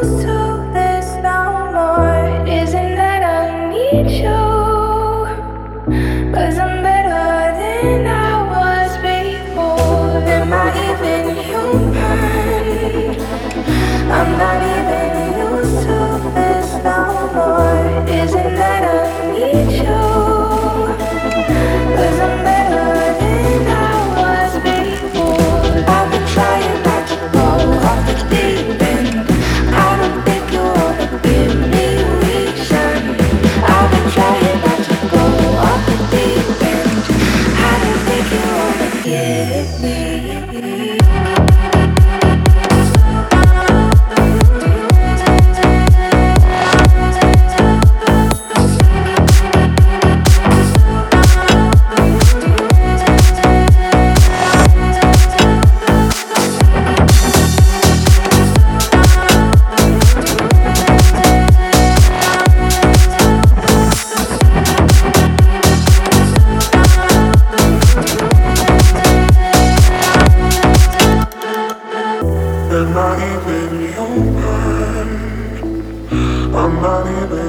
used to this no more. Isn't that I need you? 'Cause I'm better than I was before. Am I even human? I'm not even used to this no more. Isn't that I need you? 'Cause I'm better than I was before. I've been trying not to go off the deep end. I don't think you wanna give me reason. I've been trying not to go off the deep end. I don't think you wanna give me. I'm not even human. I'm not even